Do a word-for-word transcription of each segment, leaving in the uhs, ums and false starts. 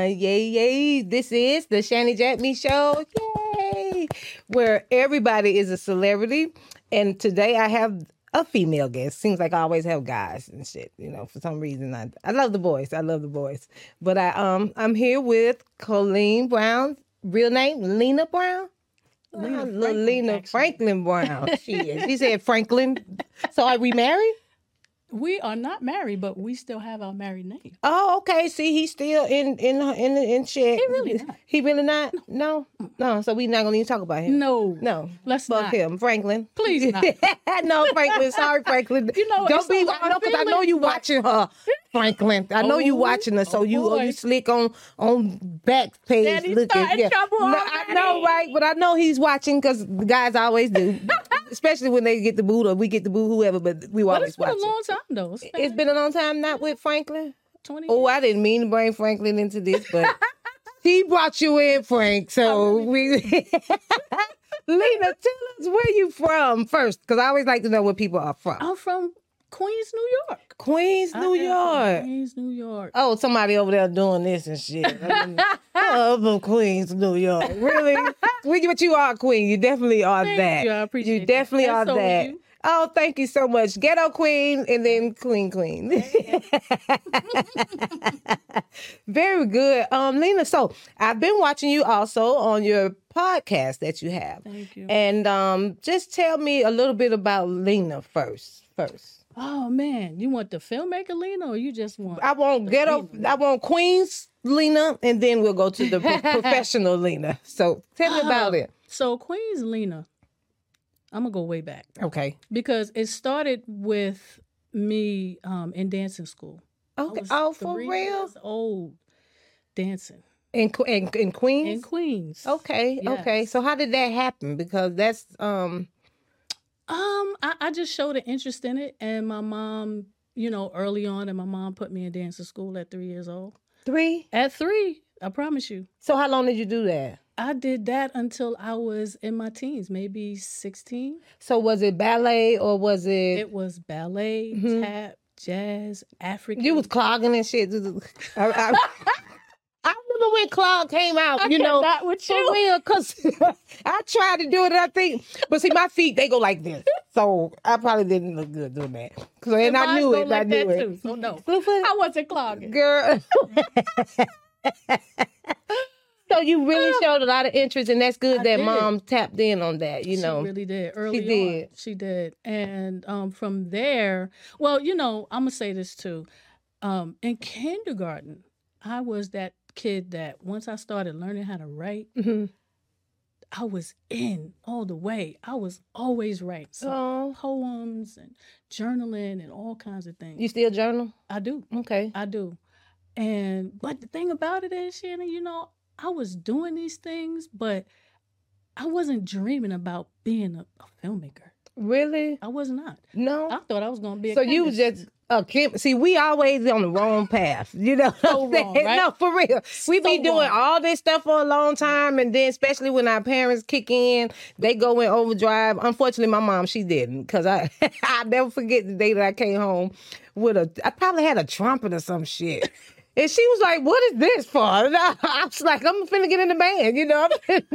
yay, yay. This is the Shani Jatme Show. Yay. Where everybody is a celebrity. And today I have a female guest. Seems like I always have guys and shit. You know, for some reason. I I love the boys. I love the boys. But I um I'm here with Colleen Brown. Real name, Lena Brown? Lena Little Franklin, Lena actually. Franklin Brown. She is. She said Franklin. So are we married? We are not married, but we still have our married name. Oh, okay. See, he's still in in in in check. He really not. He really not. No, no. So we not gonna even talk about him. No. no. Let's Fuck not. him, Franklin. Please not. No, Franklin. Sorry, Franklin. You know, don't it's be. so I know because I know feeling, you but- watching her, Franklin. I know you Oh, watching her. So oh you oh, boy. you slick on on back page Daddy's looking. starting trouble No, I already. know, right? But I know he's watching because the guys always do. Especially when they get the boot or we get the boot, whoever. But we But always it's been watch. a long time, though. It's been, It's been a long time not with Franklin. twenty Oh, years. I didn't mean to bring Franklin into this, but he brought you in, Frank. So we, Lena, tell us where you from first, because I always like to know where people are from. I'm from Queens, New York. Queens, I New am from York. Queens, New York. Oh, somebody over there doing this and shit. I mean, oh, I'm from Queens, New York. Really? We- But you are Queen. You definitely are Thank that. you. I appreciate You that. definitely And are so are that. you. Oh, thank you so much. Ghetto Queen and then Queen Queen. Very good. Um, Lena, so I've been watching you also on your podcast that you have. Thank you. And um, just tell me a little bit about Lena first. First. Oh, man. You want the filmmaker Lena or you just want... I want ghetto, I want Queens Lena, and then we'll go to the pro- professional Lena. So tell me about Oh, it. So Queens Lena, I'm going to go way back. Okay. Because it started with me um, in dancing school. I Okay. was Oh, for three real? years old dancing In, Que- in, in Queens? in Queens. Okay, okay. Yes. So how did that happen? Because that's um Um, I, I just showed an interest in it, and my mom, you know, early on, and my mom put me in dancing school at three years old. three. At three, I promise you, So how long did you do that? I did that until I was in my teens, maybe sixteen. So was it ballet or was it, It was ballet, Mhm. tap, jazz, African. you was clogging and shit? I, I, I remember when clog came out, I you know, cannot with for you. real, because I tried to do it and I think, but see, my feet, they go like this. So I probably didn't look good doing that. 'Cause- and I Mine knew go it, like I knew that it. too, so no, Slewfoot? I wasn't clogging. Girl. So you really showed a lot of interest, and that's good I that did. mom tapped in on that, you know. She really did. Early did. on, she did. And um, from there, well, you know, I'm gonna say this too. Um, in kindergarten, I was that kid that once I started learning how to write, Mhm. I was in all the way. I was always writing so Oh, poems and journaling and all kinds of things. you still journal? I do. Okay. I do. And but the thing about it is, Shannon, you know, I was doing these things, but I wasn't dreaming about being a, a filmmaker. Really? I was not. No. I thought I was going to be a So you was chemist. just a Kim. See, we always on the wrong path. You know what So I'm saying? wrong, right? No, for real. We be So doing wrong. all this stuff for a long time, and then especially when our parents kick in, they go in overdrive. Unfortunately, my mom, she didn't, because I I never forget the day that I came home with a. I probably had a trumpet or some shit. And she was like, "What is this for?" And I, I was like, "I'm finna get in the band," you know.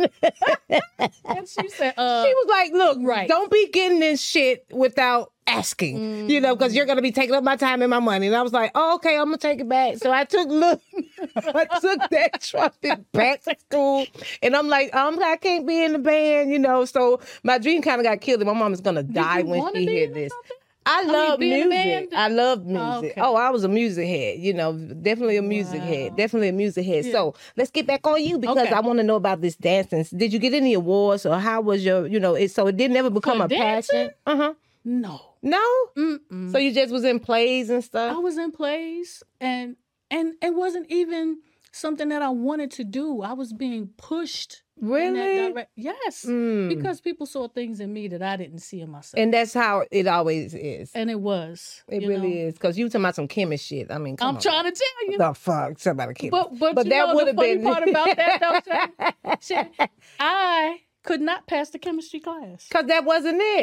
And she said, uh, She was like, "Look, Right. don't be getting this shit without asking, you know, because you're gonna be taking up my time and my money." And I was like, "Oh, okay, I'm gonna take it back." So I took look, I took that trumpet back to school, and I'm like, um, I can't be in the band, you know. So my dream kind of got killed, and my mom is gonna die you when wanna she be hear in this. something? I mean, love be in a music. band? I love music. Oh, okay. Oh, I was a music head, you know, definitely a music head, Wow. definitely a music head. Yeah. So let's get back on you because Okay. I want to know about this dancing. Did you get any awards or how was your, you know, it, so it didn't ever become For a passion? Uh huh. no. No? Mm-mm. So you just was in plays and I stuff? was in plays, and and it wasn't even something that I wanted to do. I was being pushed. in that Really? direct- yes. Mm. Because people saw things in me that I didn't see in myself. And that's how it always is. And it was. It you really know. is. Because you talking about some chemist shit. I mean, come I'm on. trying to tell you. The fuck? Somebody chemist. But but, But you that know would the have funny been- part about that though, Shay, Shay, I could not pass the chemistry class. Because that wasn't it.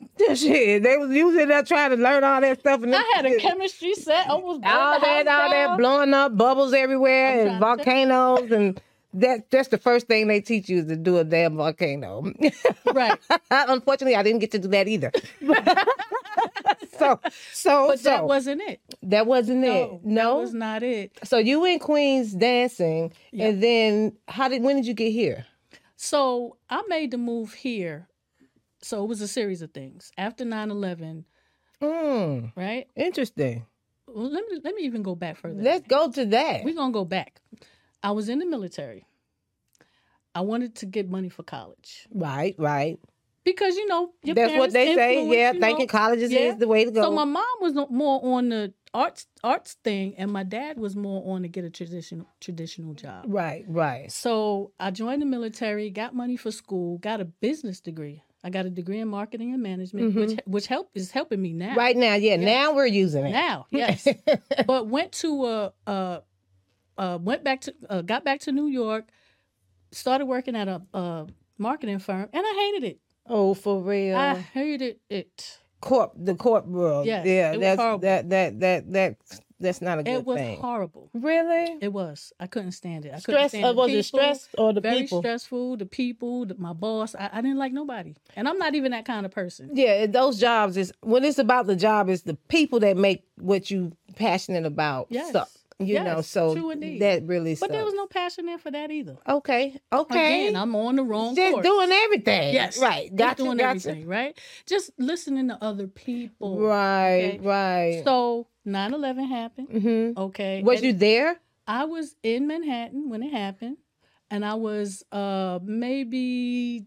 Shit, they was using that trying to learn all that stuff. And I had a chemistry set. Almost burned all the that, house all that down. blowing up, bubbles everywhere, I'm and trying to volcanoes, and that that's the first thing they teach you is to do a damn volcano. Right. Unfortunately, I didn't get to do that either. so, so, But so that wasn't it. that wasn't it. No, No, that was not it. so you in Queens dancing, Yeah. and then how did when did you get here? So I made the move here. So it was a series of things. After nine eleven, Mm, right? interesting. Well, let me let me even go back further. Let's go to that. We're gonna go back. I was in the military. I wanted to get money for college. Right, right. Because you know, your That's what parents they say. influence, Yeah, you thinking know. colleges Yeah. is the way to go. So my mom was no- more on the arts arts thing, and my dad was more on to get a traditional traditional job. right, right. So I joined the military, got money for school, got a business degree. I got a degree in marketing and management, which which help is helping me now. Mm-hmm. Right now, yeah, now we're using it. Now, yes. But went to a uh, uh, went back to uh, got back to New York, started working at a, a marketing firm, and I hated it. Oh, for real. I hated it. corp the corp world. Yes, yeah, it was that's horrible. that that that that that's not a good It was thing. horrible. Really? It was. I couldn't stand it. I couldn't Stress? stand Uh, the was it people. stress or the Very people? stressful. The people, the, my boss. I, I didn't like nobody, and I'm not even that kind of person. Yeah, those jobs is when it's about the job, it's the people that make what you passionate about Yes. suck. You Yes, know, so true indeed. that really But sucks. there was no passion there for that either. Okay, okay. Again, I'm on the wrong Just course. doing everything. Yes, right. Just Gotcha. doing Gotcha. everything, right? Just listening to other people. Right. Okay. Right. So nine eleven happened. hmm Okay. Was and you there? I was in Manhattan when it happened, and I was uh maybe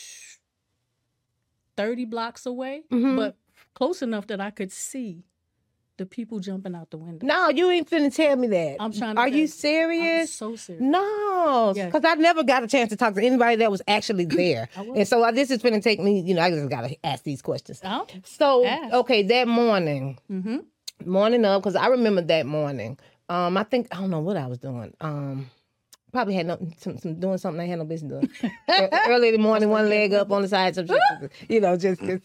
thirty blocks away, Mhm. but close enough that I could see the people jumping out the window. No, you ain't finna tell me that. I'm trying to Are tell you you. I'm serious? so serious. No, Yes. because I never got a chance to talk to anybody that was actually there. I was. And so uh, this is going to take me, you know, I just got to ask these questions. Oh. So, Ask. okay, that morning, Mm-hmm. morning up, because I remember that morning. Um, I think, I don't know what I was doing. Um, probably had no, some, some doing something I had no business doing. E- Early in the morning, one leg up on the side, some shit, you know, just. just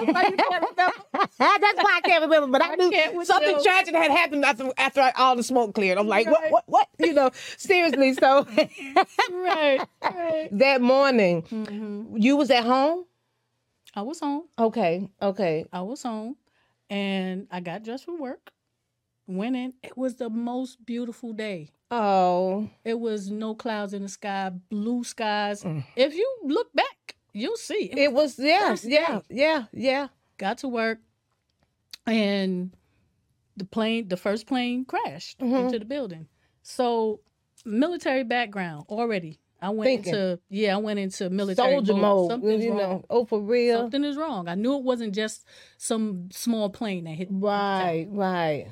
That's why I can't remember, but I, I knew can't with something you. tragic had happened after after I, all the smoke cleared. I'm like, Right. what, what, what? You know, seriously. So Right. Right. that morning, Mm-hmm. you was at home. I was home. Okay, okay. I was home, and I got dressed for work. Went in. It was the most beautiful day. Oh, It was no clouds in the sky, blue skies. Mm. If you look back, you'll see. It it was yeah, First yeah, day. yeah, yeah. got to work, and the plane, the first plane crashed Mhm. into the building. So, military background already. I went Thinking. into yeah, I went into military Soldier mode. mode, Something's you wrong. know. Oh, for real. Something is wrong. I knew it wasn't just some small plane that hit. Right, right.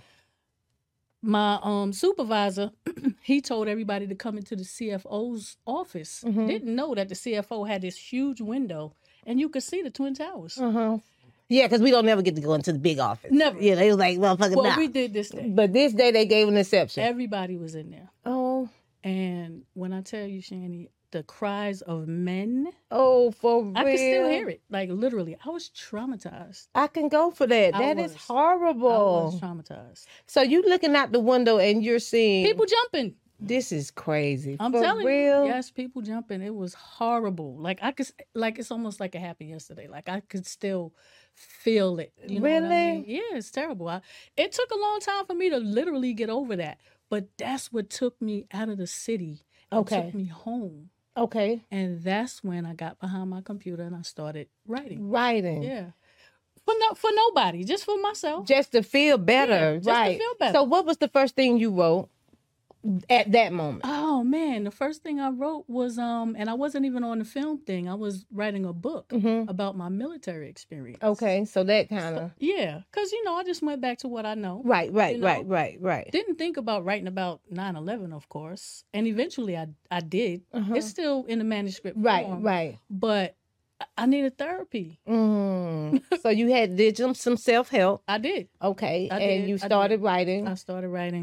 My um supervisor, he told everybody to come into the C F O's office. Mhm. Didn't know that the C F O had this huge window, and you could see the Twin Towers. Uh huh. Yeah, because we don't never get to go into the big office. Never. Yeah, they was like, motherfucker, Well, nah. we did this day. But this day they gave an exception. Everybody was in there. Oh, And when I tell you, Shani, the cries of men, oh, for real. I could still hear it. Like literally, I was traumatized. I can go for that. I That is was. horrible. I was traumatized. So you looking out the window and you're seeing People jumping. This is crazy. I'm for telling real? you, yes, people jumping. It was horrible. Like I could, like it's almost like it happened yesterday. Like I could still feel it. You know what I Really? mean? Yeah, it's terrible. I, it took a long time for me to literally get over that, but that's what took me out of the city. It Okay. took me home, Okay. and that's when I got behind my computer and I started writing. Writing. Yeah, for no, for nobody, just for myself. Just to feel better. Yeah, just to right. feel better. So what was the first thing you wrote at that moment? Oh man, the first thing I wrote was um, and I wasn't even on the film thing. I was writing a book Mhm. about my military experience. Okay. So that kind of Yeah, because you know I just went back to what I know. Right, right, you know? right, right, right. Didn't think about writing about nine eleven, of course, and eventually I I did. Uh-huh. It's still in the manuscript Right, form, right. but I- I needed therapy. Mm. So you had did some, some self help. I did. Okay. I and did, you I started did. writing. I started writing,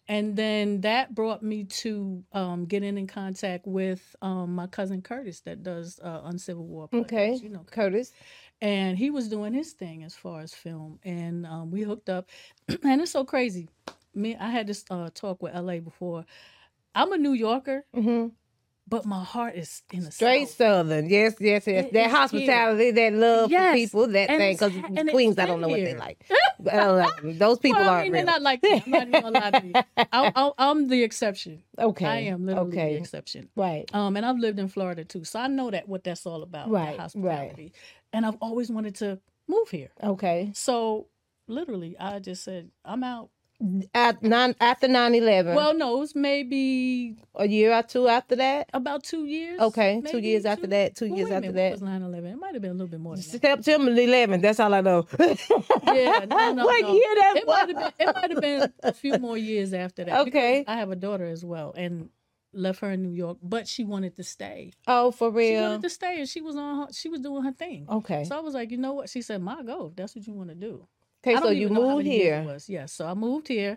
And then that brought me to um, getting in contact with um, my cousin Curtis that does uh, Uncivil War. Podcast. Okay. You know, Curtis. and he was doing his thing as far as film, and um, we hooked up. And it's so crazy. Me, I had this uh, talk with L A before. I'm a New Yorker, Mm-hmm. but my heart is in the Straight South. Southern. Yes, yes, yes. It that is hospitality, that love Yes. for people, that And thing. it's Because ha- and Queens, it's I don't know what they here. like. I don't know. Those people Well, I aren't mean, real. they're not like that. I'm not even gonna lie to you. I, I, I'm the exception. Okay. I am literally the Okay. exception. Right. Um, and I've lived in Florida too, so I know that what that's all about. that Right, hospitality. And I've always wanted to move here. Okay. So literally, I just said, I'm out. At nine, after nine eleven. Well, no, it was maybe a year or two after that? about two years. Okay. Two maybe years after that. Two Well, years wait a after minute, that. What was nine eleven? It might have been a little bit more than that. September eleventh. That's all I know. Yeah, no, no, what no. year that It was? might have been. It might have been a few more years after that. Okay. because I have a daughter as well, and left her in New York, but she wanted to stay. Oh, for She real? wanted to stay, and she was on. Her, she was doing her thing. Okay. So I was like, you know what? She said, "My go. If that's what you want to do." Okay, I so don't you even know how moved many years it here. was. Yeah, so I moved here,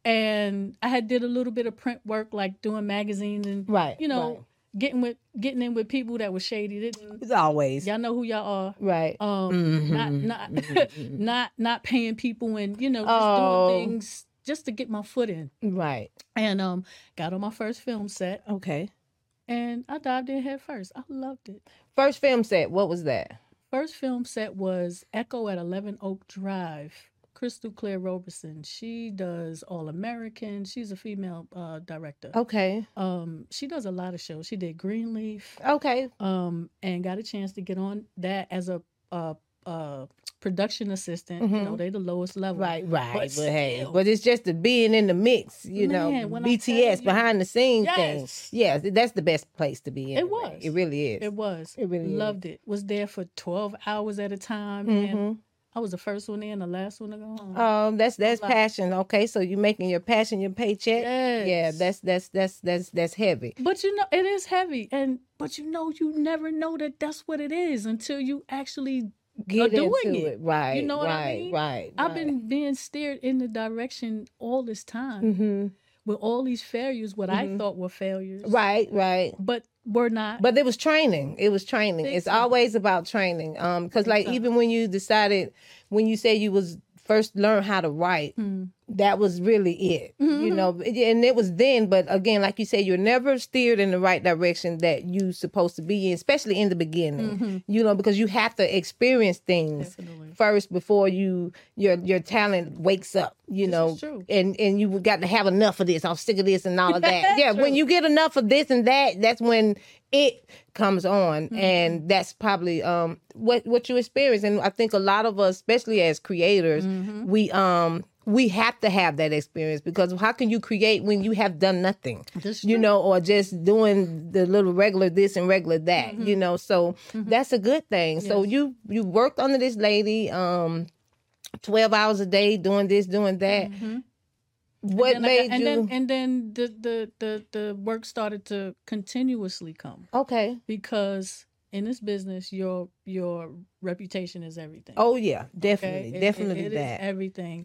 and I had did a little bit of print work, like doing magazines and Right. you know right. getting with getting in with people that were shady. Didn't It's always. y'all know who y'all are? Right. Um, Mhm, not not mhm. not not paying people and you know just Oh. doing things just to get my foot in. Right. And um, got on my first film set, Okay. and I dived in head first. I loved it. First film set, what was that? First film set was Echo at eleven Oak Drive. Crystal Claire Roberson. She does All American. She's a female uh, director. Okay. Um, she does a lot of shows. She did Greenleaf, Okay. um, and got a chance to get on that as a uh, uh, production assistant. You know, Mhm. they the lowest level. Right, right. But, But hey, still. but it's just the being in the mix, you Man, know, when I B T S tell you- behind the scenes thing. Yes. Yeah, that's the best place to be in. It a way. was. It really is. It was. It really is. Loved it. Was there for twelve hours at a time, and Mhm. I was the first one in, the last one to go home. Um, that's that's Like- passion. Okay, so you're making your passion your paycheck. Yes. Yeah, that's that's that's that's that's heavy. But you know, it is heavy, and but you know, you never know that that's what it is until you actually Get are doing into it. it. Right. You know what I right, mean? Right. I've been being steered in the direction all this time Mm-hmm. with all these failures, what I thought were failures, Right. Right. but were not. But it was training. It was training. Big It's time. always about training. Um, because Big like time. even when you decided, when you say you was first learn how to write, Mm. that was really it. You Mhm. know, and it was then. But again, like you say, you're never steered in the right direction that you supposed to be in, especially in the beginning. Mhm. You know, because you have to experience things Definitely. first before you your your talent wakes up. You This know, is true. and and you got to have enough of this. I'm sick of this and all of that. Yeah, when True. you get enough of this and that, that's when it comes on, Mm-hmm. and that's probably um what what you experience. And I think a lot of us, especially as creators, Mm-hmm. we um we have to have that experience, because how can you create when you have done nothing? This is You true. know, or just doing the little regular this and regular that, you know. So that's a good thing. So Mm-hmm. Yes. you you worked under this lady um twelve hours a day doing this, doing that. Mhm. What And then I made got- and you then and then the, the the the work started to continuously come, okay? because in this business your your reputation is everything. Oh yeah, Okay? definitely, It- it- definitely it is that. everything.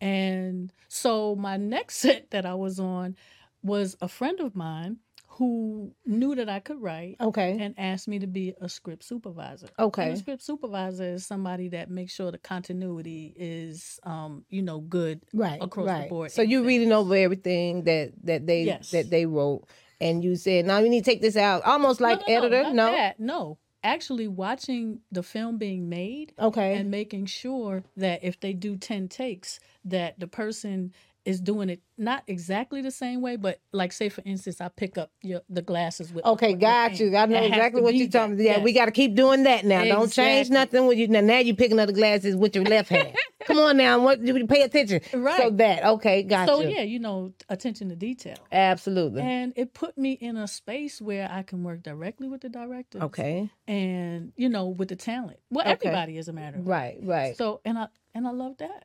And so my next set that I was on was a friend of mine who knew that I could write Okay, and asked me to be a script supervisor. Okay. And a script supervisor is somebody that makes sure the continuity is um, you know, good right, across right. the board. So you reading over everything that that they Yes. that they wrote, and you said, "Now you need to take this out," almost like no, no, editor. No, No, not that. No. Actually watching the film being made okay, and making sure that if they do ten takes, that the person is doing it not exactly the same way, but like say for instance, I pick up your the glasses with okay, with got paint. you. I know It has exactly to what be you're talking. that. Yeah, we Yes. got to keep doing that now. Don't change Exactly. nothing when you now. Now you picking up the glasses with your left hand. Come on now, what you pay attention? Right. So that okay, got So you. yeah, you know, attention to detail. Absolutely. And it put me in a space where I can work directly with the directors. Okay. And, you know, with the talent. Well, Okay. everybody is a matter of Right. Right. So and I and I love that.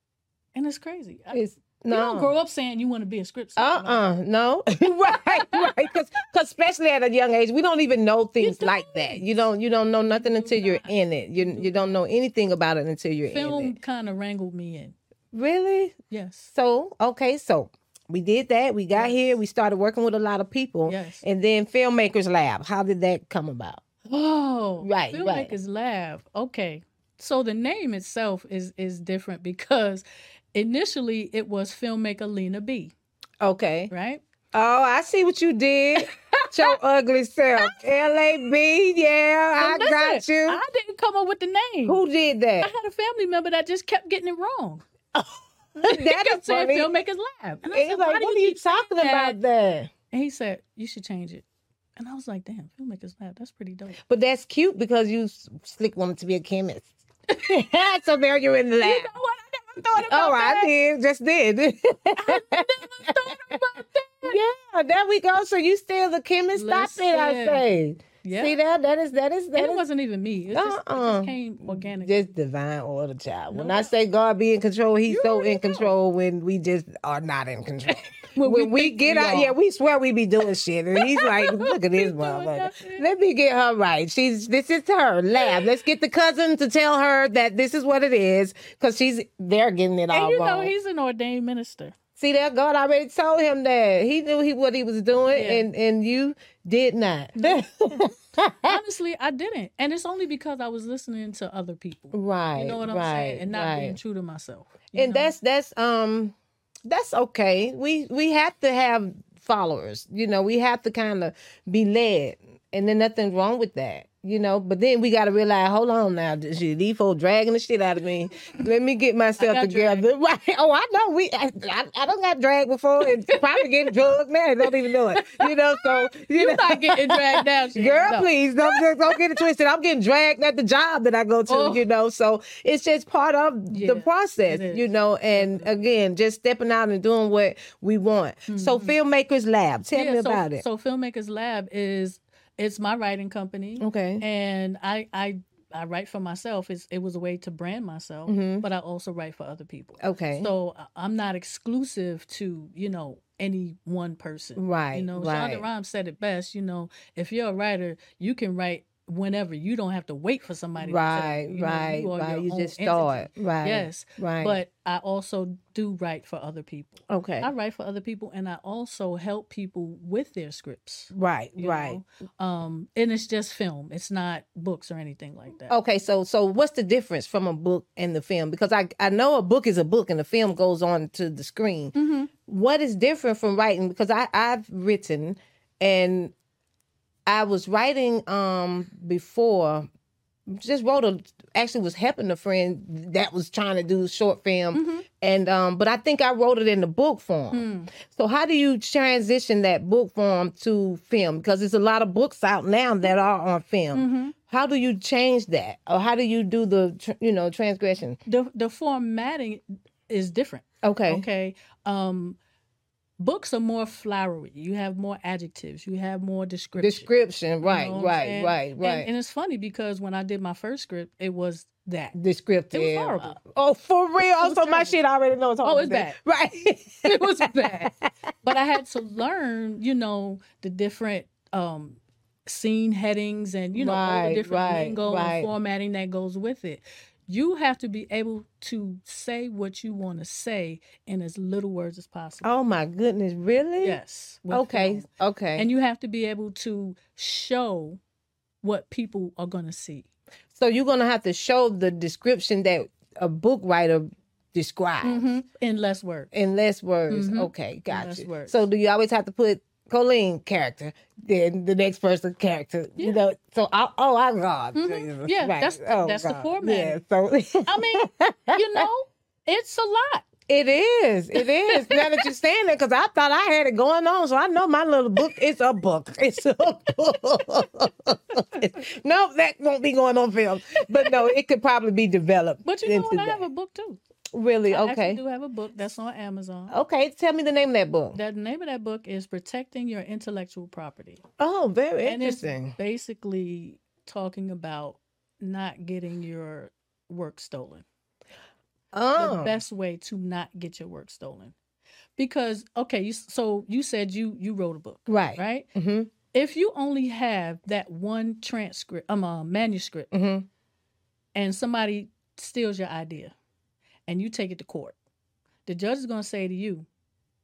And it's crazy. I, It's you no. don't grow up saying you want to be a script Uh supervisor. uh no. right, right. Because especially at a young age, we don't even know things You like that. You don't you don't know nothing until you're not. in it. You you don't know anything about it until you're in Film it. kind of wrangled me in. Really? Yes. So okay, so We did that. We got Yes. here. We started working with a lot of people. Yes. And then Filmmakers Lab. How did that come about? Oh, Right, right. Filmmakers Lab. Okay. So the name itself is is different because initially it was filmmaker Lena B, Okay. right? Oh, I see what you did. Your ugly self. L A B, yeah, But I got listen, you. I didn't come up with the name. Who did I that? had a family member that just kept getting it wrong. That He kept is saying funny. Filmmakers Lab. And I He's said, like, why do what you are you keep saying talking that? about that? And he said, you should change it. And I was like, damn, Filmmakers Lab, that's pretty dope. But that's cute because you s- slick wanted to be a chemist. So there you're in the lab. You know what? I never thought about Oh, that. I did. Just did. I never thought about that. Yeah, there we go. So you still the chemist? Stop it, I Listen. say. Yeah. See that? That is that is that And it is wasn't even me. It just, it Uh-uh. just came organic. just divine order, child. When No I doubt. say God be in control, He's You so already in know. control when we just are not in control. When When, we we, think get we out, are. yeah, we swear we be doing shit, and He's like, "Look at this He's doing motherfucker. nothing. Let me get her right. She's this is her lab. Let's get the cousin to tell her that this is what it is, because she's they're getting it all And you know wrong. he's an ordained minister. See that God already told him that he knew he what he was doing, Yeah. and and you did not. Honestly, I didn't. And it's only because I was listening to other people. Right, You know what I'm right, saying? And not right. being true to myself. you And know? that's that's um that's okay. We we have to have followers. You know, we have to kind of be led, and then nothing wrong with that. You know, but then we got to realize, hold on now, shit, these folks dragging the shit out of me. Let me get myself got together. Right? Oh, I know. We, I, I, I don't got dragged before, and probably getting drugged now. I don't even know it. You know, so you You're know. not getting dragged down. shit. Girl, No. please don't don't get it twisted. I'm getting dragged at the job that I go to, Oh. you know. So it's just part of Yeah, the process, it is. you know. And again, just stepping out and doing what we want. So, Filmmakers Lab, tell Yeah, me so, about it. So Filmmakers Lab is it's my writing company. Okay. And I I I write for myself. It's, it was a way to brand myself, but I also write for other people. Okay. So I- I'm not exclusive to, you know, any one person. Right, You know, right. Shonda Rhimes said it best. You know, if you're a writer, you can write whenever. You don't have to wait for somebody Right, to tell you. You know, right, you are right. your You own just entity. start. Right. Yes. Right. But I also do write for other people. Okay. I write for other people, and I also help people with their scripts. Right, you right. know? Um, and it's just film. It's not books or anything like that. Okay, so so what's the difference from a book and the film? Because I I know a book is a book and the film goes on to the screen. Mm-hmm. What is different from writing? Because I I've written, and I was writing um before, just wrote a actually was helping a friend that was trying to do short film, Mm-hmm. and um but I think I wrote it in the book form. Hmm. So how do you transition that book form to film? Because there's a lot of books out now that are on film. Mm-hmm. How do you change that, or how do you do the tr- you know transgression? The the formatting is different. Okay. Okay. Um, books are more flowery. You have more adjectives. You have more description. Description, right, You know what I'm right, saying? right, right. And, and it's funny because when I did my first script, it was that. Descriptive. It was horrible. Oh, for real? was So my terrible. shit I already know it's Oh, horrible. it's bad. Right. It was bad. But I had to learn, you know, the different um scene headings and you know all Right, the different right, lingo right. and formatting that goes with it. You have to be able to say what you want to say in as little words as possible. Oh my goodness, really? Yes. with Okay, film. okay. And you have to be able to show what people are going to see. So you're gonna have to show the description that a book writer describes In less words. in less words. Mhm. Okay, got less you. words. So do you always have to put Colleen character, then the next person character? You Yeah. know. So I, oh, I God. Mhm. Jesus. Yeah, Right. that's- Oh, that's the God. format. Yeah. So I mean, you know, it's a lot. it is. It is. Now that you're saying that, because I thought I had it going on, so I know my little book. It's a book. It's a book. No, that won't be going on film. But no, it could probably be developed. But you know into what? I that. have a book too. Really? I Okay. actually do have a book that's on Amazon. Okay. Tell me the name of that book. The name of that book is Protecting Your Intellectual Property. Oh, very And it's interesting. basically talking about not getting your work stolen. Oh, The best way to not get your work stolen. Because, okay, you, so you said you you wrote a book, right. right? Mm-hmm. If you only have that one transcript, um, uh, manuscript, Mm-hmm. and somebody steals your idea and you take it to court, the judge is going to say to you,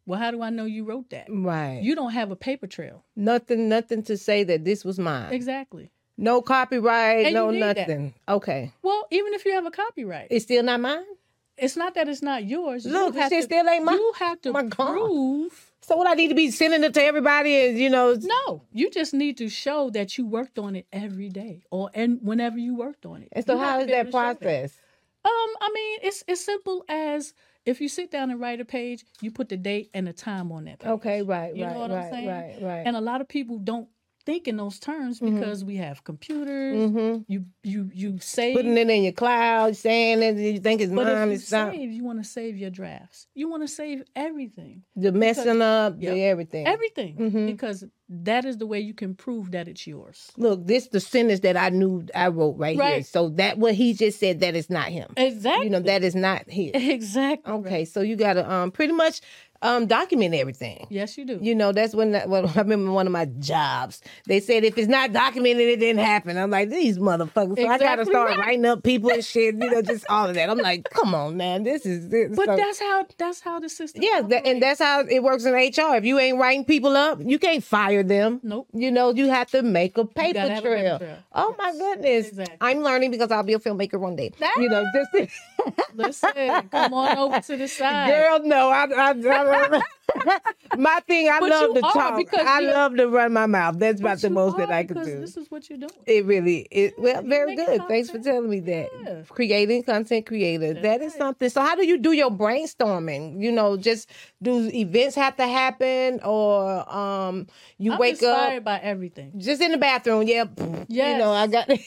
Well, how do I know you wrote that? Right. You don't have a paper trail. Nothing, nothing to say that this was mine. Exactly. No copyright, And no you need that. nothing. Okay. Well, even if you have a copyright, It's still not mine? it's not that it's not yours. Look, you it have shit to, still ain't mine. You have to Oh my God. prove. So what I need to be sending it to everybody and, you know. No, you just need to show that you worked on it every day or and whenever you worked on it. And so You have how to is be able that to show process? Um, I mean, it's as simple as if you sit down and write a page, you put the date and the time on that page. Okay, right, You right, know what right, I'm saying? right, right. And a lot of people don't think in those terms Mhm. because we have computers. Mm-hmm. You you you save. Putting it in your cloud, saying it, you think it's but mine, if you it's not. save, you want to save your drafts. You want to save everything, The messing up, Yep. the everything. everything, Mhm. because that is the way you can prove that it's yours. Look, this the sentence that I knew I wrote right, here. Right. So that what he just said, that is not him. Exactly. You know, that is not his. exactly. Okay, so you gotta um pretty much um document everything. Yes, you do. You know, that's when that, well, I remember one of my jobs. They said if it's not documented, it didn't happen. I'm like, these motherfuckers. So I gotta Exactly start right. writing up people and shit, you know, just all of that. I'm like, come on, man, this is this. But so, that's how that's how the system. yeah, that, and operates. that's how it works in H R. If you ain't writing people up, you can't fire them. Nope. You know, you have to make a paper gotta have a paper trail. trail. Oh my goodness. Exactly. I'm learning because I'll be a filmmaker one day. You know, just Listen, come on over to the side. girl, no, I, I, I my thing, I But love you to are, talk. because I you- love to run my mouth. That's But about the you most that are, I can because do. This is what you're doing. It really is. Well, you very make good. Thanks for content. telling me that. Yeah. Creating content creator. That's That is right. something. So how do you do your brainstorming? You know, just do events have to happen or um you I'm wake inspired up by everything. just in the bathroom, yeah. You Yes. know, I got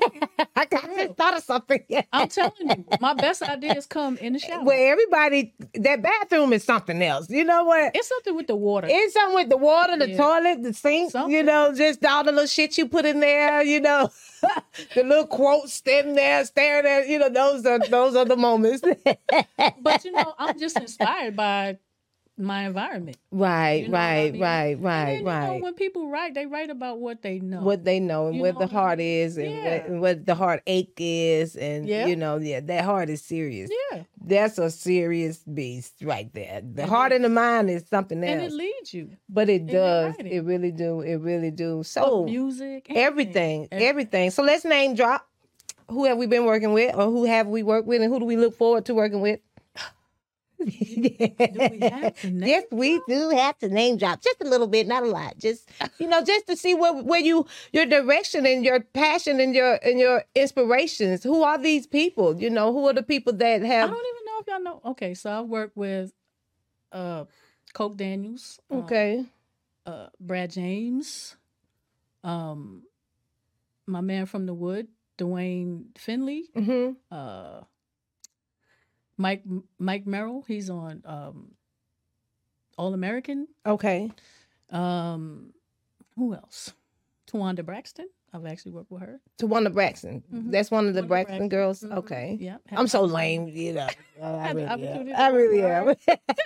I got I just thought of something. I'm telling you, my best ideas come in the shower. Where everybody that bathroom is something else. You know what? It's something with the water. It's something with the water, the Yeah. toilet, the sink, you Something. know, just all the little shit you put in there, you know. The little quotes standing there staring at, you know, those are those are the moments. But you know, I'm just inspired by my environment. Right, You know what I right, mean? right, And right, then, you know, right. when people write, they write about what they know. What they know and You what know the what I heart mean? is and, Yeah. what, and what the heartache is and Yeah. you know, yeah, that heart is serious. yeah, That's a serious beast right there. The It heart is. and the mind is something and it else. leads you. But it your does. writing. It really do. It really do. Oh, So music, everything, Everything. everything. So let's name drop. Who have we been working with, or who have we worked with, and who do we look forward to working with? Do we have to name Yes, we do have to name drop just a little bit, not a lot. Just you know, just to see where where you your direction and your passion and your and your inspirations. Who are these people? You know, who are the people that I have? don't even know if y'all know. Okay, so I work with uh Coke Daniels. um, Okay, uh, Brad James, um, my man from the Wood, Dwayne Finley, mm-hmm. uh, Mike Mike Merrill. He's on um, All American. Okay, Um, who else? Tawanda Braxton. I've actually worked with her. Tawanda Braxton. Mhm. That's one of the Tawanda Braxton, Braxton. girls. Mhm. Okay. Yeah. I'm so lame, you know. I Had the really opportunity am. to I really work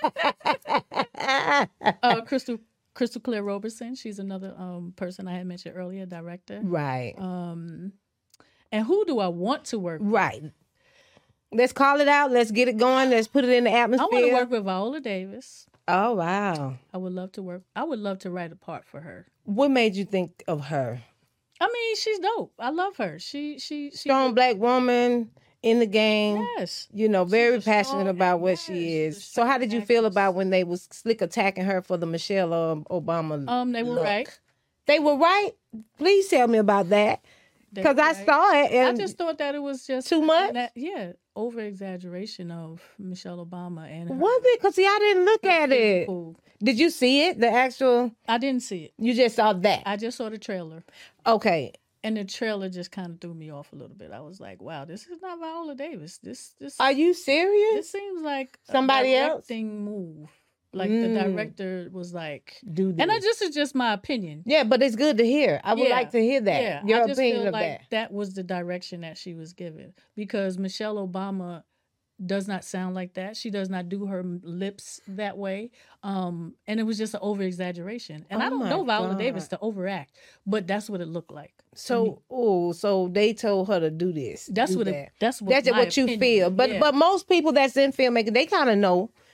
am. Uh, Crystal Crystal Claire Robertson. She's another um person I had mentioned earlier, director. Right. Um, and who do I want to work with? Right. Let's call it out. Let's get it going. Let's put it in the I want to atmosphere. work with Viola Davis. Oh, wow. I would love to work. I would love to write a part for her. What made you think of her? I mean, she's dope. I love her. She she she. Strong black woman in the game. Yes. You know, very She's a strong passionate about what actress. she She's is. a So, how strong did you feel actress. about when they was slick attacking her for the Michelle um, Obama? Um, they were look? right. They were right. Please tell me about that, They because were I right. saw it I and just thought that it was just too much. that, yeah, over exaggeration of Michelle Obama and her Was it? Because see, I didn't look at it. physical- Did you see it? The actual? I didn't see it. You just saw that. I just saw the trailer, Okay. and the trailer just kind of threw me off a little bit. I was like, "Wow, this is not Viola Davis. This this Are you serious? this seems like Somebody a else? directing move." Like Mm. the director was like, Do this. and I just is just my opinion. Yeah, but it's good to hear. I would Yeah, like to hear that. Yeah, Your I just opinion feel of like that. was the direction that she was given because Michelle Obama does not sound like that. She does not do her lips that way. Um, and it was just an over exaggeration. And I Oh don't my know Viola God. Davis to overact, but that's what it looked like. to me. So, oh, so they told her to do this. that's do what that. it, that's what That's my what you opinion. feel. But Yeah. but most people that's in filmmaking, they kind of know.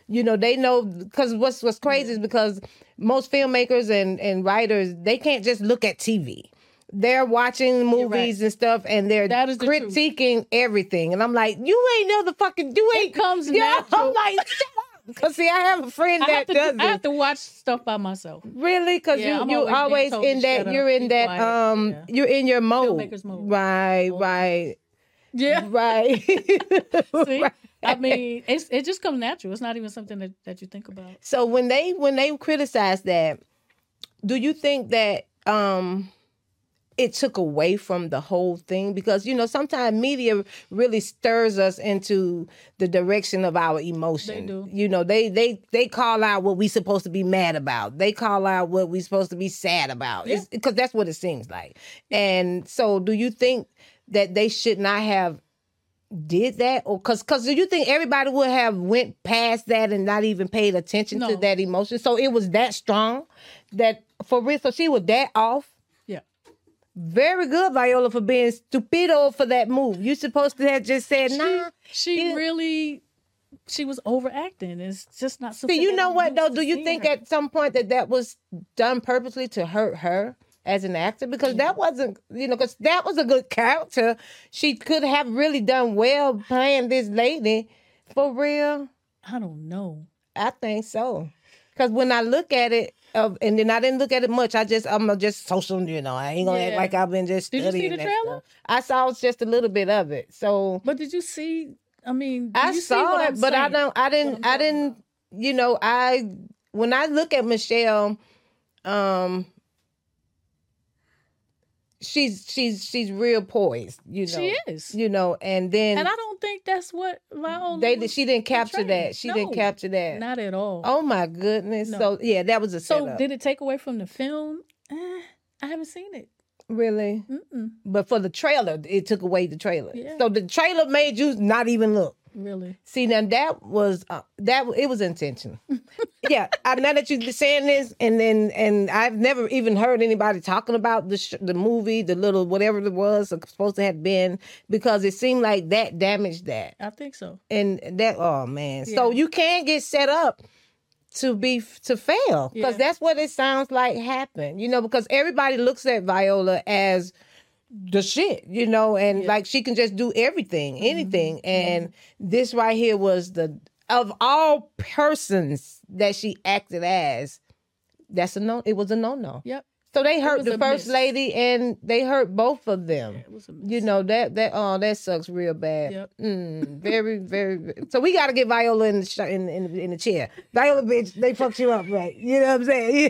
You know, they know, because what's what's crazy is because most filmmakers and, and writers, they can't just look at T V. They're watching movies right. and stuff, and they're That is the critiquing truth. everything. And I'm like, you ain't know the fucking, you ain't. It comes yeah, natural. I'm like, shut up. Because, see, I have a friend I that have, to, does I have it. to watch stuff by myself. Really? Because Yeah, you, I'm you always always, being told in to that, shut up, you're in be that, quiet. um, Yeah. you're in your mode. Filmmaker's mode. Right, Always. right. Yeah. Right. See? Right. I mean, it's, it just comes natural. It's not even something that, that you think about. So when they when they criticize that, do you think that um it took away from the whole thing? Because, you know, sometimes media really stirs us into the direction of our emotion. They do. You know, they they they call out what we supposed to be mad about. They call out what we supposed to be sad about. Yeah. Because that's what it seems like. And so do you think that they should not have did that? Or because because do you think everybody would have went past that and not even paid attention to No. that emotion? So it was that strong that for real, so she was that off? Yeah. Very good, Viola, for being stupido for that move. You supposed to have just said, She, nah. she yeah. really, she was overacting. It's just not See, something you that know I'm what, used though? to Do you seeing think her. at some point that that was done purposely to hurt her as an actor? Because that wasn't, you know, because that was a good character. She could have really done well playing this lady. For real? I don't know. I think so. Because when I look at it, uh, and then I didn't look at it much. I just, I'm just social, you know. I ain't gonna act Yeah. like I've been just Did you see studying the that trailer? stuff. I saw just a little bit of it. So But did you see? I mean, do I you see saw what it, I'm but I saying? don't. I What didn't. I'm I talking didn't. You know, I when I look at Michelle, um, she's she's she's real poised. You know, She is. You know, and then And I don't think that's what Viola they was she didn't capture portraying. that. She No, didn't capture that. Not at all. Oh my goodness! No. So yeah, that was a so setup. did it take away from the film? Eh, I haven't seen it. Really? Mm-mm, But for the trailer, it took away the trailer. Yeah. So the trailer made you not even look. really. See, now that was uh, that it was intentional. Yeah, I now that you're saying this, and then and I've never even heard anybody talking about the sh- the movie, the little whatever it was supposed to have been, because it seemed like that damaged that, I think so. and that oh man, so Yeah. you can get set up to be to fail because Yeah. that's what it sounds like happened, you know, because everybody looks at Viola as the shit, you know, and Yeah. like she can just do everything, anything. And this right here was the of all persons that she acted as, that's a no, it was a no-no. Yep. So they hurt was the a first miss. lady and they hurt both of them. It was a miss. You know, that that oh that sucks real bad. Yep. Mm, very, very, very. So we got to get Viola in the sh- in, in in the chair. Viola, bitch, they fucked you up, right? You know what I'm saying?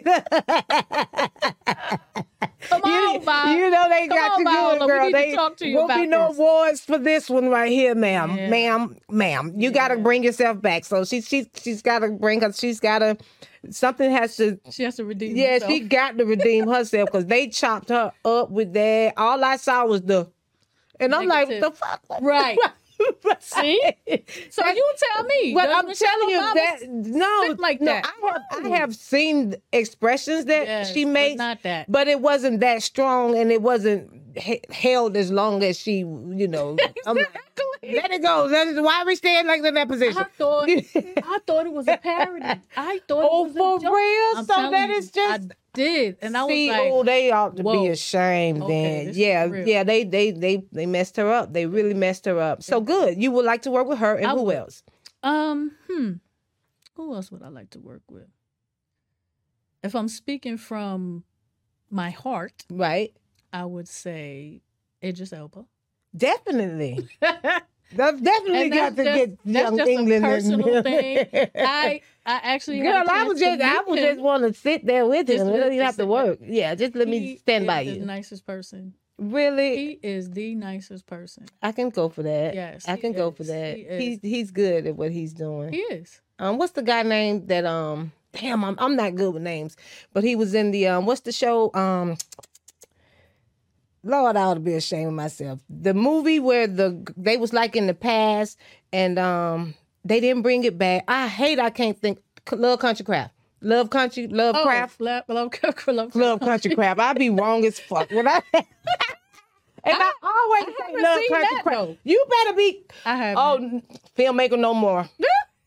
Come You, on, Viola. you know they Come got on, you Viola. good, We girl. need to They talk to you won't be about no this. awards for this one right here, ma'am, Yeah. ma'am, ma'am. You got to bring yourself back. So she she she's got to bring her. She's got to. Something has to. She has to redeem Yeah, herself. she got to redeem herself because they chopped her up with that. All I saw was the, and I'm like, Negative. the fuck, Right. See? So That- you tell me. But does I'm Michelle telling you Obama that no, sit like no, that? I have I have seen expressions that Yes, she but makes, not that. but it wasn't that strong, and it wasn't he- held as long as she, you know. I'm like, let it go. Let it, why are we staying like in that position? I thought I thought it was a parody. I thought Oh, it was for a joke. real? I'm So telling that you, is just- I did, and I was See, like, oh, they ought to whoa. be ashamed. Okay, Then, this is yeah, real. yeah, they they they they messed her up. They really messed her up. So good. You would like to work with her, and I who would. else? um, hmm, who else would I like to work with? If I'm speaking from my heart, Right? I would say Idris Elba. Definitely. They've definitely And got that's to just, get that's young just England a in personal there. thing. I I actually Girl, had a I chance was to just I meet would him. just want to sit there with Just him. You let- don't even have just to sit work. Yeah, just let me He stand by is the you. nicest person. Really, He is the nicest person. I can go for that. Yes, I he can go for is. that. He is. He's he's good at what he's doing. He is. Um, what's the guy named that? Um, damn, I'm I'm not good with names, but he was in the um, what's the show? Um, Lord, I ought to be ashamed of myself. The movie where the they was like in the past, and um, they didn't bring it back. I hate. I can't think. Love Country Craft. Love Country. Love Oh, Craft. love, love, love, Love Country Craft. I be wrong as fuck. When I, and I, always I say haven't Love seen Country that, Craft. though. You better be. I have. Oh, filmmaker no more.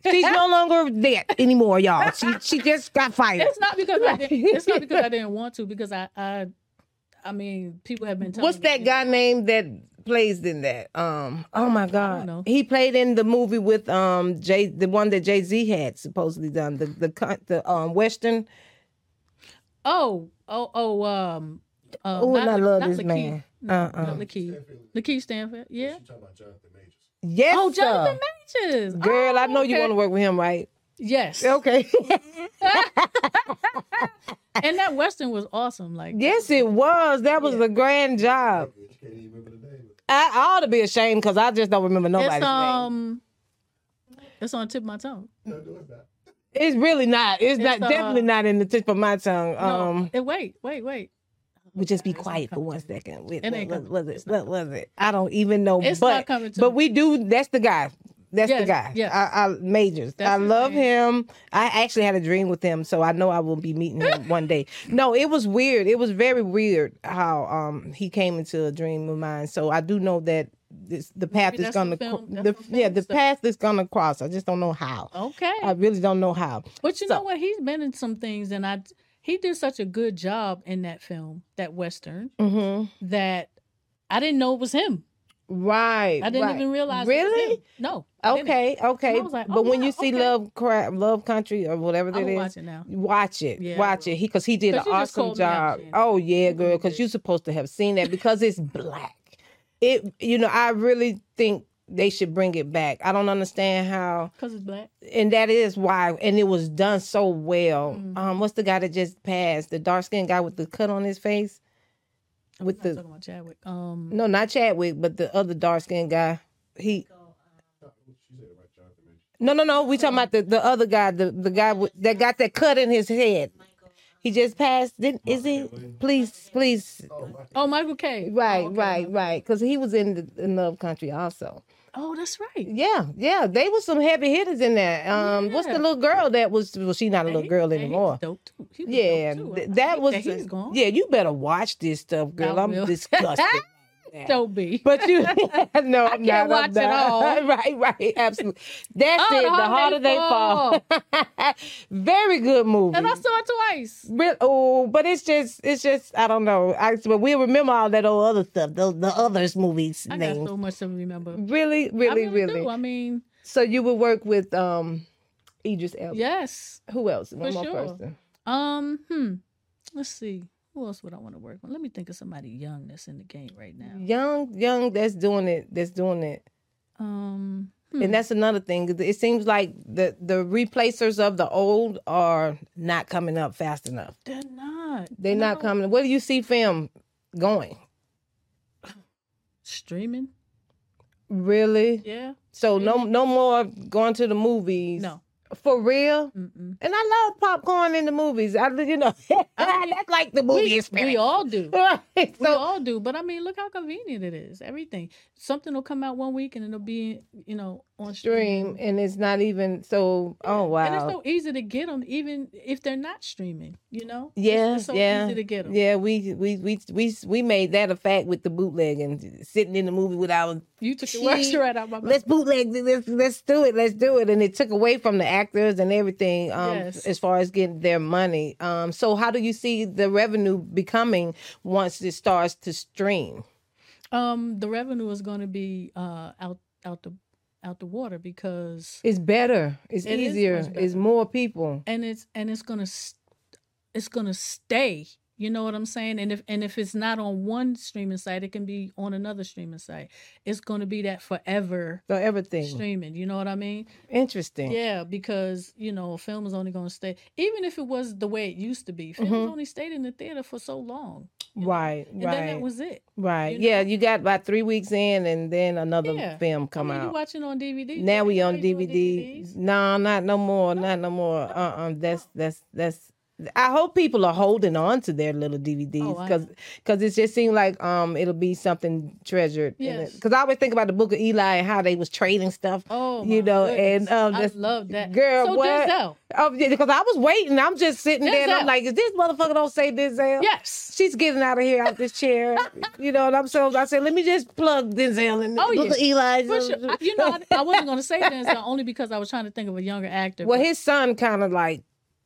She's no longer there anymore, y'all. She she just got fired. It's not because I didn't. It's not because I didn't want to. Because I, I, I mean, people have been telling What's me. that guy named that plays in that? Um, oh my God, know. he played in the movie with um Jay, the one that Jay Z had supposedly done, the the co- the um Western. Oh, oh, oh, um. Uh, Oh, and I love not this Lakeith. man. No, Uh-uh. not Lakeith. Lakeith Stanfield. Yeah. She talking about Jonathan Majors. Yes, Oh, sir. Jonathan Majors. Girl, Oh, I know you okay. want to work with him, right? Yes. Okay. And that Western was awesome. Like, Yes, it was. That was Yeah. a grand job. You can't even remember the name. I, I ought to be ashamed because I just don't remember nobody's it's name. um, it's on the tip of my tongue. No, no, it's not. It's really not. It's, It's, not uh, definitely not in the tip of my tongue. No, Um, eh, wait, wait, wait. we just be It's not quiet for coming one to me. second. Wait, It what, ain't what coming. was it? It's not What was it? I don't even know. It's but not coming to but me. we do. That's the guy. That's the Yes, guy. yes. I, I Majors. That's I his love name. him. I actually had a dream with him, so I know I will be meeting him one day. No, it was weird. It was very weird how um he came into a dream of mine. So I do know that this, the path Maybe is that's gonna some film- cro- that's the, some yeah film the stuff. path is gonna cross. I just don't know how. Okay. I really don't know how. But you So- know what? He's been in some things, and I he did such a good job in that film, that Western, Mm-hmm. that I didn't know it was him. Right. I didn't right. even realize. It was Really? him. No. I didn't. Okay, okay. I was like, but oh, when wow, you see okay. Love Cra- Love Country or whatever I that will is, watch it now. watch it. Yeah, I watch will. it. He because he did an 'Cause you just awesome called me out, job. Shannon. Oh yeah, You girl, really because did. you're supposed to have seen that because it's black. It you know, I really think they should bring it back. I don't understand how Because it's black. and that is why and it was done so well. Mhm. Um what's the guy that just passed? The dark skinned guy with the cut on his face? With I'm the not talking about Chadwick. Um, no, not Chadwick, but the other dark skinned guy. He She said it right, Jonathan Majors. No, no, no. We talking about the, the other guy, the, the guy with, that got that cut in his head. He just passed. Didn't is he? Please, please. Oh, my. oh, Michael K. Right, Oh, okay. right, right. Because he was in the in Love Country also. Oh, that's right. Yeah, yeah. They was some heavy hitters in there. Um, what's the Yeah. little girl that was? Well, she's not a little Hey, girl hey, anymore. He's dope too. He was Yeah, dope too. th- I that hate was. that he's gone. Yeah, you better watch this stuff, girl. I I'm will. disgusted. Don't be. But you, no, I'm can't not. watch I'm it not. all. Right, right, absolutely. That's Oh, it. The The harder Harder they They fall. Very good movie. And I saw it twice. Real, oh, but it's just, it's just, I don't know. I, but we'll remember all that old other stuff, the, the others movies I names. got so much to remember. Really, I really, really, really. do. I mean, So you would work with um, Idris Elba. yes. Who else? One For more sure. person. Um, hmm. Let's see. Who else would I want to work with? Let me think of somebody young that's in the game right now. Young, young. That's doing it. That's doing it. Um, hmm. And that's another thing. It seems like the the replacers of the old are not coming up fast enough. they're not. They're not No. coming. Where do you see film going? Streaming. Really? Yeah. So no no more going to the movies. No. For real? Mm-mm. And I love popcorn in the movies. I you know that's like the movie We, experience. we all do. Right. We So all do. But I mean, look how convenient it is. Everything. Something will come out one week and it'll be, you know, on stream stream. and it's not even so oh And it's wow. so easy to get them, even if they're not streaming. You know. It's- Yeah, It's, so yeah, easy to get them. yeah. We we we we we made that a fact with the bootleg and sitting in the movie with our You took the She- words right out my mouth. let's bootleg this, let's let's do it, let's do it, and it took away from the actors and everything um, Yes. as far as getting their money. Um, so how do you see the revenue becoming once it starts to stream? Um, the revenue is going to be uh out out the out the water because It's better, it's It is easier, much it's better. more people. and it's and it's gonna st- it's gonna stay. You know what I'm saying? And if and if it's not on one streaming site, it can be on another streaming site. It's gonna be that forever So everything streaming. You know what I mean? interesting. Yeah, because you know, a film is only gonna stay. Even if it was the way it used to be, films Mhm. only stayed in the theater for so long, you know? Right, and then that right, was it. right. you know? Yeah, you got about three weeks in, and then another Yeah. film come I mean, out. you watching on D V D. Now we on Everybody D V doing D. D V Ds. No, not no more. Not no more. Uh uh That's that's that's I hope people are holding on to their little D V Ds Oh, I because know. because it just seems like um it'll be something treasured. Yes. Because I always think about the Book of Eli and how they was trading stuff. Oh, you my know, goodness. and um, I that's- love that. girl, So what? Denzel. Oh, yeah, because I was waiting. I'm just sitting there and I'm Denzel. like, is this motherfucker don't say Denzel? Yes. She's getting out of here out this chair. You know, and I'm so I said, let me just plug Denzel in the Oh, Book yeah. of Eli. For sure. I- You know, I, I wasn't going to say Denzel only because I was trying to think of a younger actor. Well, but- his son kind of like,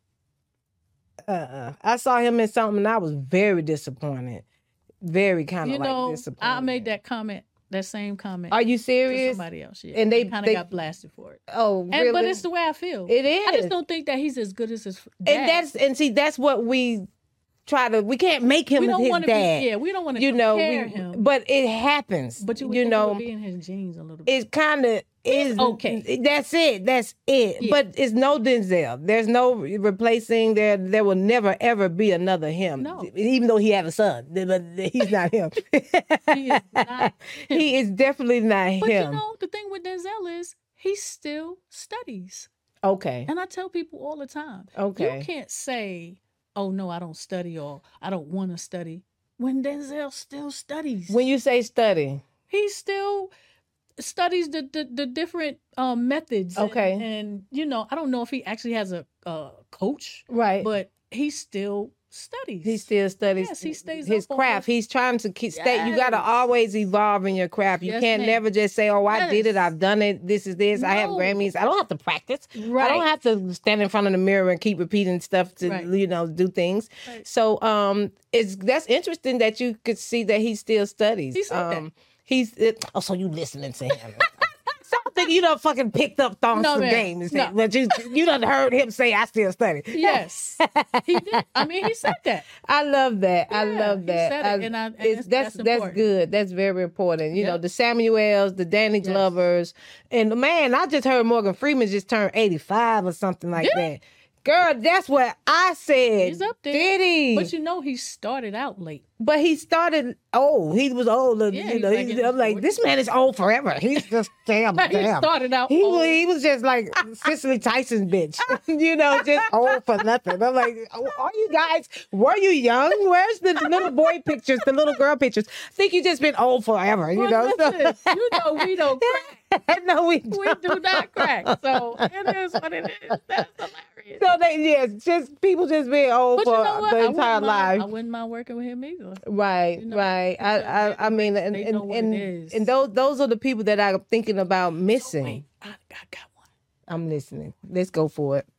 uh, I saw him in something and I was very disappointed. Very kind of you like know, disappointed. I made that comment, that same comment. Are you to serious? somebody else, yeah. And they- kind they- of got blasted for it. Oh, And, really? But it's the way I feel. It is. I just don't think that he's as good as his dad. and that's and see that's what we try to. We can't make him we don't his want to dad. be. Yeah, we don't want to you know, compare we, him. but it happens. But you, would you think it know, would be in his genes a little bit. it kind of is okay. That's it. That's it. Yeah. But it's no Denzel. There's no replacing. There, there will never ever be another him. No. Even though he had a son, but he's not him. He is not He is definitely not But him. you know, the thing with Denzel is he still studies. Okay. And I tell people all the time, Okay. you can't say, oh, no, I don't study or I don't want to study when Denzel still studies. When you say study, he still studies the, the, the different um, methods. and- Okay. And, you know, I don't know if he actually has a, a coach, right? but he still studies. He still studies Yes, he stays his up on craft. his- He's trying to keep stay. You got to Yes. always evolve in your craft. You Yes, can't ma'am. never just say, "Oh, I did it. Yes. I've done it. This is this. I have No. Grammys. I don't have to practice. Right. I don't have to stand in front of the mirror and keep repeating stuff to Right. you know do things." Right. So um, it's that's interesting that you could see that he still studies. He said that. um, he's it, oh, so you listening to him? Something you done fucking picked up thong No, some ma'am. games, No. but you you done heard him say, "I still study." Yes, he did. I mean, he said that. I love that. I Yeah, love he that. said it, I- and I- and it's, that's- that's that's that's important. good. That's very important. You know, Yep. the Samuels, the Danny Yes. Glovers, and man, I just heard Morgan Freeman just turned eighty-five or something like Did he? that. Girl, that's what I said. He's up there. Did he? But you know, he started out late. But he started old. He was old. Yeah, you he's know, like he's- in his I'm like, forties. this man is old forever. He's just damn, He damn. started out He, old. was- he was just like Cicely Tyson's bitch, you know, just old for nothing. I'm like, oh, are you guys, were you young? Where's the little boy pictures, the little girl pictures? I think you just been old forever, you Well, know? So- listen, you know we don't crack. no, we We don't. do not crack. So it is what it is. That's hilarious. So they, yes, just people just being old But you for know what? the I entire wouldn't mind, life. I wouldn't mind working with him either. Right, You know, right. I, because I, I mean, and they and know what it and, is. and those those are the people that I'm thinking about missing. Wait, I, I got one. I'm listening. Let's go for it.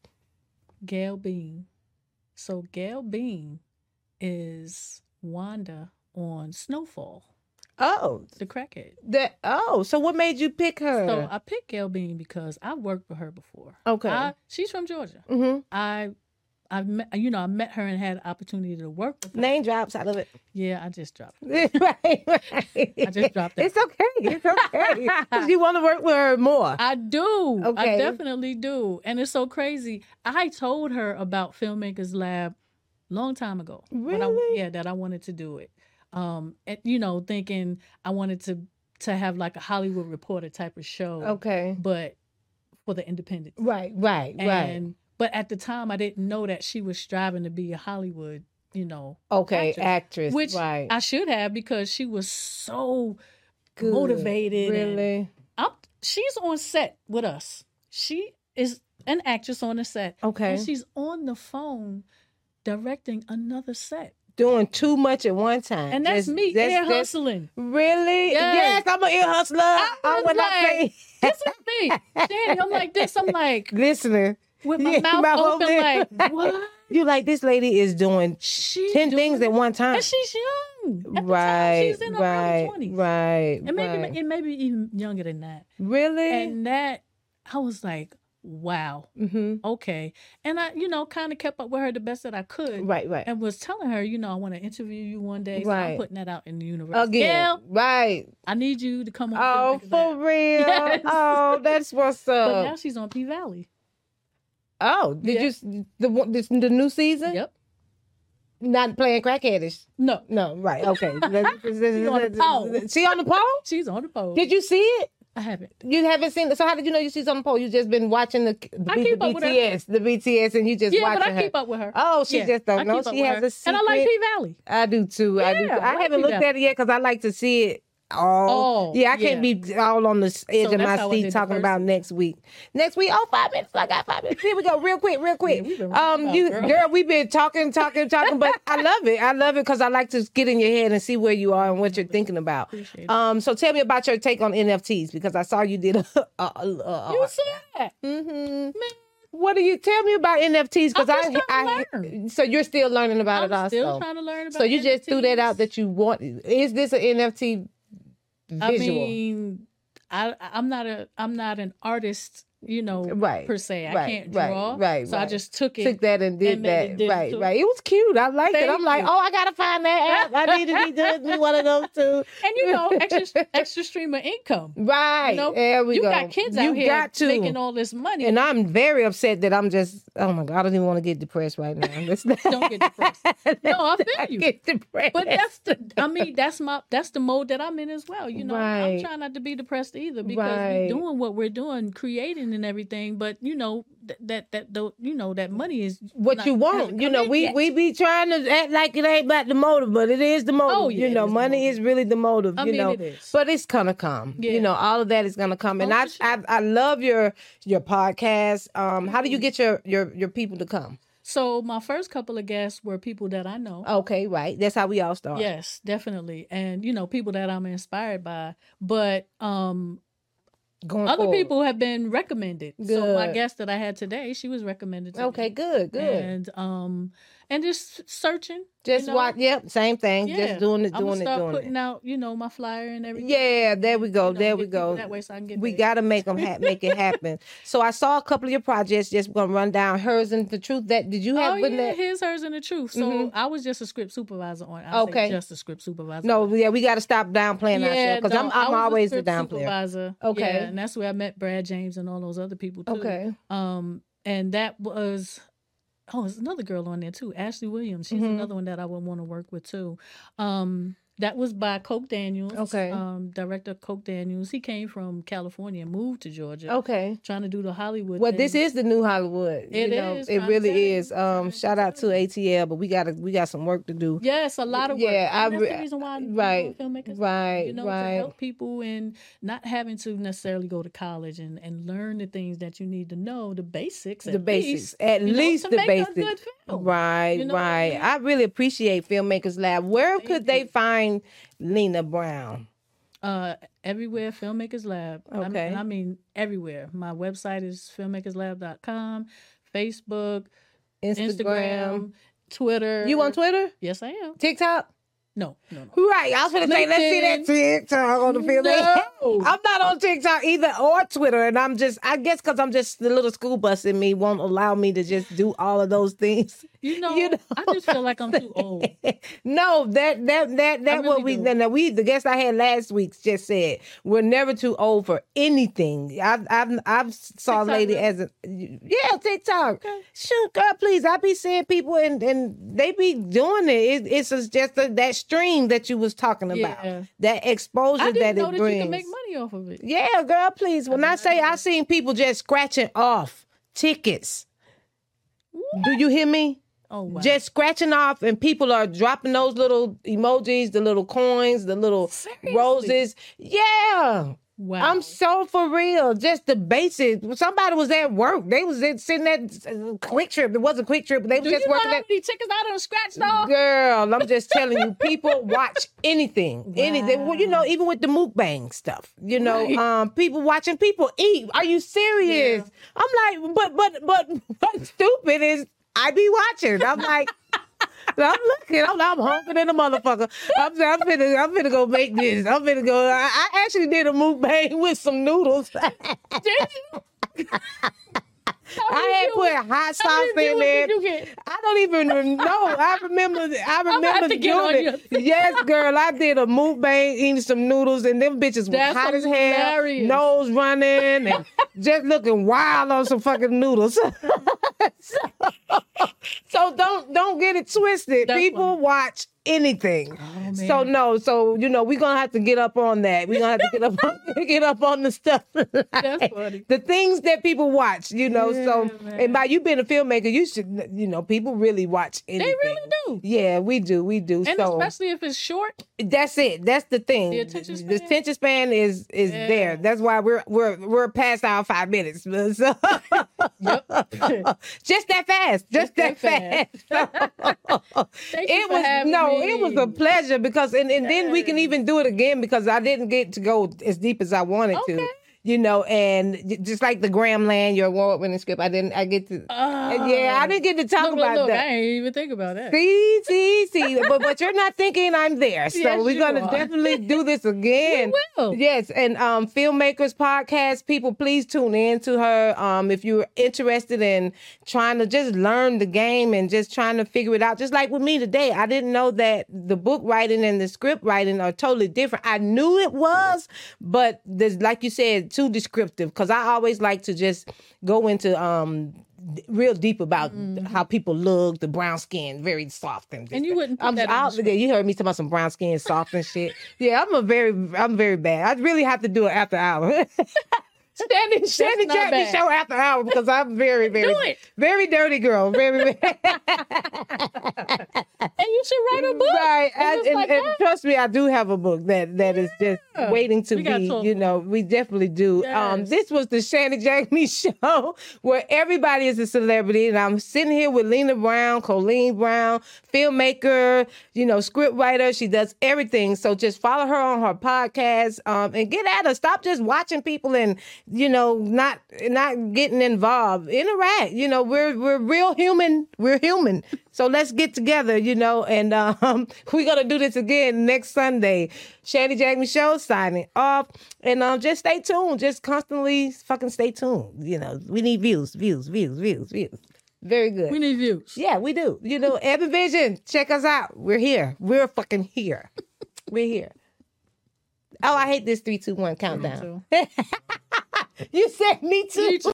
Gail Bean. So Gail Bean is Wanda on Snowfall, Oh, the crackhead. that. Oh, so what made you pick her? So I picked Gail Bean because I worked with her before. Okay. I, she's from Georgia. mm-hmm. I, I met, you know, I met her and had the opportunity to work with her. Name drops. I love it. Yeah, I just dropped it. right, right. I just dropped that. It's okay. It's okay. 'Cause you want to work with her more. I do. Okay. I definitely do. And it's so crazy. I told her about Filmmakers Lab long time ago. when I- Really? yeah, that I wanted to do it. Um, and, you know, thinking I wanted to to have like a Hollywood Reporter type of show, Okay. but for the independent. Right. Right. right. And but at the time, I didn't know that she was striving to be a Hollywood, you know, Okay. actress, Actress. which right. I should have because she was so Good. motivated. and- Really. I'm, she's on set with us. She is an actress on the set. Okay. And she's on the phone directing another set. Doing too much at one time. And that's Just- me, that's- air that's- hustling. Really? Yes. Yes, I'm an ear hustler. I I'm was when I like, say this is me. Danny, I'm like this. I'm like, listening. with my Yeah, mouth, mouth open, open. like, what? You like this lady is doing She's ten doing things it. at one time. And she's young. At the time, Right, she's in her right, early twenties. right, And maybe, right. and maybe even younger than that. Really? And that, I was like, wow, hmm okay. And I, you know, kind of kept up with her the best that I could. Right, right. And was telling her, you know, I want to interview you one day. So Right. I'm putting that out in the universe. Again, Gail, right. I need you to come on. Oh, Filmmakers for Lab. real? Yes. Oh, that's what's But now up. she's on P Valley. Oh, did Yeah. you s- the one- this, the new season? Yep. Not playing crackheadish. No, No, right. Okay. on the pole. She on the pole? she's on the pole. Did you see it? I haven't. You haven't seen. So how did you know you see something? Poll? You just been watching the, the, I B- keep the up with her. B T S, the B T S, and you just Yeah, watching but I her. keep up with her. Oh, she Yeah, just don't I know. keep up She with has her. a secret. And I like P Valley. I do too. I do. Yeah, Too. I I, like haven't P looked Valley. at it yet because I like to see it all. Oh, yeah, I can't yeah. be all on the s- edge So of that's my how I seat did the talking first about one. next week. Next week, oh, five minutes. I got five minutes. Here we go, real quick, real quick. Yeah, we've been um, running you about, girl. girl. we've been talking, talking, talking, but I love it. I love it because I like to get in your head and see where you are and what you're thinking about. Appreciate it. Um, so tell me about your take on N F Ts because I saw you did a. a, a, a You said that. mm-hmm. What do you tell me about N F Ts? Because I'm I, just trying I, to learn. so you're still learning about I'm it also. still trying to learn about So you just threw that N F Ts. out that you want. Is this an N F T visual? I mean, I I'm not a I'm not an artist, you know, Right, per se. I right, can't right, draw, right, so I right. just took it. Took that and did and made that. it Right, digital. right. It was cute. I liked it. Thank I'm like, you. oh, I gotta find that app. I need to be doing one of those too. And you know, extra extra stream of income. Right. You know, there we you go. got kids you out here got to. making all this money. And I'm very upset that I'm just, oh my God, I don't even want to get depressed right now. Let's not- Don't get depressed. No, I feel not you. Get depressed. But that's the I mean, that's my that's the mode that I'm in as well. You know, I'm Right. trying not to be depressed either because Right. we're doing what we're doing, creating and everything. But you know, th- that that the you know, that money is what not- you want. hasn't You come know, in we yet. we be trying to act like it ain't about the motive, but it is the motive. Oh, yeah, you it know, is the money motive. is really the motive. I you mean, know, it is. but it's gonna come. Yeah. You know, all of that is gonna come. And Oh, I, for sure. I I love your your podcast. Um, how do you get your your your people to come? So my first couple of guests were people that I know. Okay, right. That's how we all start. Yes, definitely. And you know, people that I'm inspired by. But um Going other forward. people have been recommended. So my Good. guest that I had today, she was recommended to Okay, me. good, good. And um and just searching. Just you know? watch. Yep, same thing. Yeah. Just doing it, I'm doing gonna it, start doing putting it. out, you know, my flyer and everything. Yeah, there we go. You know, there we get people go. That way so I can get We paid. got to make them ha- make it happen. So I saw a couple of your projects. Just gonna run down hers and the truth. That did you have Oh with yeah, that? his, hers, and the truth. So Mhm. I was just a script supervisor on. I Okay. say just a script supervisor. No, yeah, we got to stop downplaying ourselves because no, I'm I I'm was a always the script down player. supervisor. Okay. Yeah, and that's where I met Brad James and all those other people too. Okay. Um, and that was oh, there's another girl on there too, Ashley Williams. She's Mhm. another one that I would want to work with too. Um, that was by Coke Daniels. Okay. Um, director Coke Daniels. He came from California, moved to Georgia, Okay. trying to do the Hollywood. Well, thing. this is the new Hollywood. you It know, is, It trying to really tell you, is. trying Um, to shout out to tell you. A T L, but we got to we got some work to do. Yes, a lot of work. Yeah, I and that's re- the reason why I'm right, filmmakers. right, You know, right. to help people and not having to necessarily go to college and, and learn the things that you need to know, the basics. The at basics, least, at you know, least to the make basics. A good film. Right, You know, right. yeah. I really appreciate Filmmakers Lab. Where Thank could they you. find Lena Brown? Uh, everywhere, Filmmakers Lab. I mean, Okay. and I mean everywhere. My website is filmmakers lab dot com, Facebook, Instagram. Instagram, Twitter. You on Twitter? Yes, I am. TikTok? No, no, no. Right. I was going to say, let's see that TikTok on the film. No. I'm not on TikTok either or Twitter. And I'm just, I guess because I'm just, the little school bus in me won't allow me to just do all of those things. You know, You know I just feel like I'm too old. No, that that that that I what really we do. no, we the guest I had last week just said we're never too old for anything. I've I've I've saw a TikTok, lady really? as a yeah TikTok. Okay. Shoot, girl, please. I be seeing people and and they be doing it. it it's just a, that stream that you was talking about. Yeah. That exposure I that didn't know it that brings. you can make money off of it. Yeah, girl, please. When I, I say know I that. seen people just scratching off tickets. Do you hear me? Oh wow. Just scratching off, and people are dropping those little emojis, the little coins, the little Seriously? roses. Yeah, wow. I'm so for real. Just the basics. Somebody was at work. They was at, sitting at Quick Trip. It wasn't Quick Trip, but they was Do just you know working how at. many tickets I done scratched off? Girl, I'm just telling you, people watch anything, anything. Well, you know, even with the mukbang stuff, you know, Right. um, people watching people eat. Are you serious? I'm like, but but but what's stupid is I be watching. I'm like. I'm looking. I'm, I'm hungry than a motherfucker. I'm, I'm finna, I'm finna go make this. I'm finna go. I, I actually did a mukbang with some noodles. Did you? I had put hot sauce How many in viewers there. did you get? I don't even know. I remember. I gonna remember have to get on doing your it. Yes, girl. I did a mukbang eating some noodles, and them bitches was That's hot as hell, hilarious. nose running, and just looking wild on some fucking noodles. so don't don't get it twisted. That's People funny. watch anything. Oh, So man. no, so you know, we're gonna have to get up on that. We're gonna have to get up on, get up on the stuff. That's funny. The things that people watch, you know. so Yeah, man. and by you being a filmmaker, you should, you know, people really watch anything. They really do. Yeah, we do, we do. And so especially if it's short. that's it. That's the thing. The attention The span? attention span is is Yeah. there. That's why we're we're we're past our five minutes. So, just that fast. Just, Just that, that fast. Thank you it for was having no, me. it was a pleasure because and, and then we can Yes. even do it again because I didn't get to go as deep as I wanted to. Okay. You know, and j- just like the Gramland, your award-winning script, I didn't. I get to. Oh. Yeah, I didn't get to talk Look, about look, look, that. I ain't even think about that. See, see, see. But but you're not thinking I'm there. So Yes, we're you gonna are. definitely do this again. We will. Yes, and um Filmmakers Podcast, people please tune in to her. Um if you're interested in trying to just learn the game and just trying to figure it out. Just like with me today. I didn't know that the book writing and the script writing are totally different. I knew it was, but there's like you said, too descriptive. Because I always like to just go into um d- real deep about how people look, the brown skin, very soft and. And you wouldn't put I'm, that in the I'll- script. yeah, you heard me talking about some brown skin, soft and shit. Yeah, I'm a very, I'm very bad. I really have to do it after hour. Shannon, Shannon not Jack me bad. show after hour because I'm very, very, Do it. very dirty girl. Very, very. And you should write a book. Right, And and, just and, like and that. trust me, I do have a book that that is just Yeah. waiting to We gotta be. talk You about know, we definitely do. Um, Yes. this was the Shannon Jack Me Show, where everybody is a celebrity, and I'm sitting here with Lena Brown, Colleen Brown, filmmaker, you know, script writer. She does everything. So just follow her on her podcast, um, and get at her. Stop just watching people and you know not not getting involved. Interact. You know, we're we're real human. We're human. So let's get together, you know, and um, we're gonna do this again next Sunday. Shanny Jack Me Show signing off, and um, just stay tuned. Just constantly fucking stay tuned. You know, we need views, views, views, views, views. Very good. We need views. Yeah, we do. You know, Evan Vision, check us out. We're here. We're fucking here. We're here. Oh, I hate this three, two, one countdown. too. You said me too. Me too.